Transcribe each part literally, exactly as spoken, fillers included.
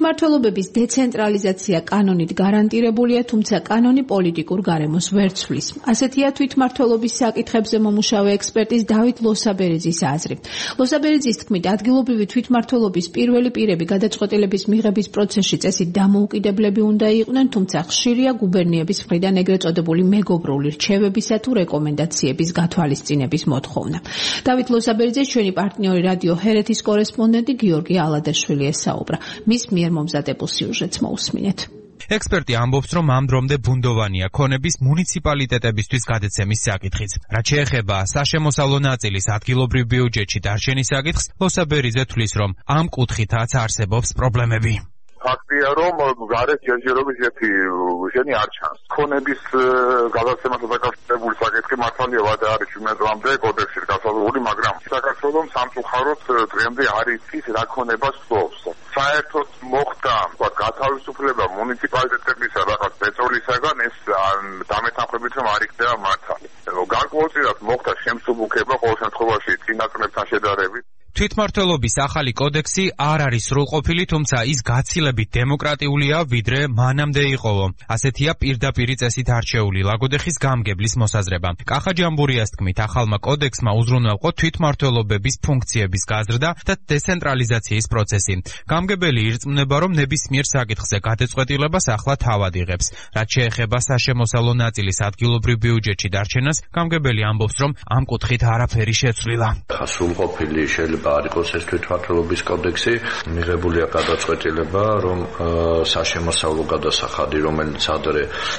თვითმმართველობების დეცენტრალიზაცია კანონით გარანტირებულია, თუმცა კანონი პოლიტიკურ გარემოს ვერ ცვლის. ასეთია თვითმმართველობის საკითხებზე მომუშავე ექსპერტის დავით ლოსაბერეძის აზრი. ლოსაბერეძის თქმით, ადგილობრივი თვითმმართველობის პირველი პირები გადაწყვეტილების მიღების პროცესში წესით დამოუკიდებლები უნდა იყვნენ, თუმცა ხშირია გუბერნიების მხრიდან ეგრეთ წოდებული მეგობრული რჩევებისა თუ რეკომენდაციების გათვალისწინების მოთხოვნა. დავით ლოსაბერეძეს ჩვენი პარტნიორი რადიო ჰერეთის კორესპონდენტი გიორგი ალადაშვილი ესაუბრა. მის მიერ მომზადებულ სიუჟეტს მოусმინეთ. ექსპერტი ამბობს, რომ ამ დრომდე ბუნდოვანია ქონების მუნიციპალიტეტებისთვის გადაცემის საკითხიც. რაც შეეხება საშემოსავლო ნაწილის ადგილობრივ ბიუჯეტში დარჩენის საკითხს, ლოსაბერიძე თვლის, რომ ამ კუთხითაც არსებობს პრობლემები. ფაქტია, რომ გარეთ ჯერჯერობის ერთი ჟენი არ ჩანს. ქონების გადაცემასთან დაკავშირებული საკითხი მართალია ვადა არის შვიდმეტ წლამდე კოდექსში გასავლელი, მაგრამ საქართველოს სამწუხაროდ დღემდე არ იცის რა ქონებას ფლობს. საერთოდ მოხდა გათავისუფლება მუნიციპალიტეტებისა რაღაც პეტროლისაგან, ეს დამეთანხმებით რომ არ იქნება მართალი. გარკვეულწილად მოხდა შემსუბუქება ყოველ შემთხვევაში წინაწლებთან შედარებით. თვითმმართველობის ახალი კოდექსი არ არის სრულყოფილი, თუმცა ის გაცილებით დემოკრატიულია, ვიდრე მანამდე იყოვო. ასეთია პირდაპირი წესით არჩეული ლაგოდეხის გამგებლის მოსაზრება. კახა ჯამბურიას თქმით, ახალმა კოდექსმა უზრუნველყო თვითმმართველობების ფუნქციების გაზრდა და დეცენტრალიზაციის პროცესი. გამგებელი ირწმუნება, რომ ნებისმიერ საკითხზე გადაწყვეტილებას ახლა თავად იღებს. რაც შეეხება საშემოსავლო ნაწილის ადგილობრივ ბიუჯეტში დარჩენას, გამგებელი ამბობს, რომ ამ კუთხით არაფერი შეცვლილა. სრულყოფილი შეიძლება არ იყოს ეს თვითმმართველობის კოდექსი, მიღებულია გადაწყვეტილება, რომ საშემოსავლო გადასახადი, რომელიც ადრე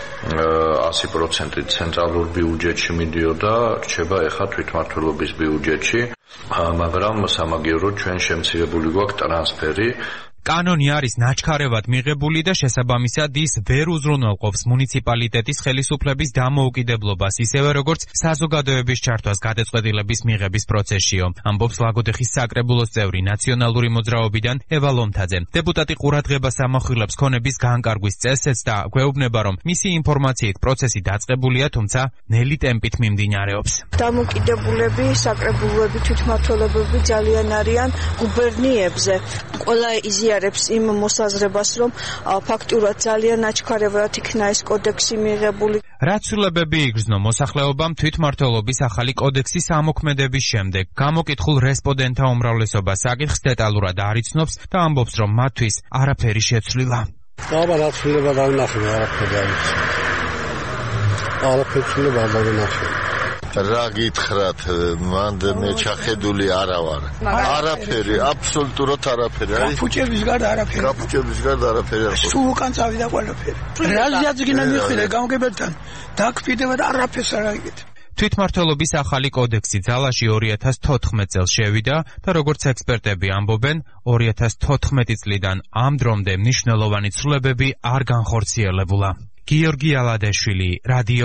ასი პროცენტით ცენტრალურ ბიუჯეტში მიდიოდა, რჩება ეხლა თვითმმართველობის ბიუჯეტში, მაგრამ სამაგიეროდ ჩვენ შემცირებული გვაქვს ტრანსფერი. კანონი არის ნაჩქარევად მიღებული და შესაბამისად ის ვერ უზრუნველყოფს მუნიციპალიტეტის ხელისუფლების დამოუკიდებლობას, ისევე როგორც საზოგადოების ჩართვას გადაწყვეტილების მიღების პროცესშიო, ამბობს ლაგოდეხის საკრებულოს წევრი ნაციონალური მოძრაობიდან ევა ლომთაძე. დეპუტატი ყურადღებას ამახვილებს ქონების განკარგვის წესებს და გვეუბნება, რომ მისი ინფორმაციით პროცესი დაწყებულია, თუმცა ნელი ტემპით მიმდინარეობს. დამოუკიდებლები, საკრებულოები, თვითმმართველობები ძალიან არიან გუბერნიებზე. ყველა იზია იმ მოსაზრებას, რომ ფაქტურად ძალიან ნაჩქარევად იქნა ეს კოდექსი მიღებული. რაც ცვლილებები იგრძნო მოსახლეობამ თვითმმართველობის ახალი კოდექსის ამოქმედების შემდეგ. გამოკითხულ რესპონდენტთა უმრავლესობა საკითხს დეტალურად არ იცნობს და ამბობს, რომ მათთვის არაფერი შეცვლილა. აბა რა ცვლილება დავინახე, არაფერი არ იცი. არაფერი ცვლილება არ დავინახე. რა გითხრათ, მანდ მე ჩახედული არა ვარ. არაფერი, აბსოლუტურად არაფერი. გაფუჭების გარდა არაფერი. გაფუჭების გარდა არაფერი არ ხო. სულ უკან წავიდა ყველაფერი. რეალიზაცია გინდა მიხილე გამგებელთან. დაგვიდება და არაფერს არ აიგეთ. თვითმმართველობის ახალი კოდექსი ძალაში ორი ათას თოთხმეტ წელს შევიდა და როგორც ექსპერტები ამბობენ, ორი ათას თოთხმეტი წლიდან ამ დრომდე მნიშვნელოვანი ცვლილებები არ განხორციელებულა. გიორგი ალადაშვილი, რადიო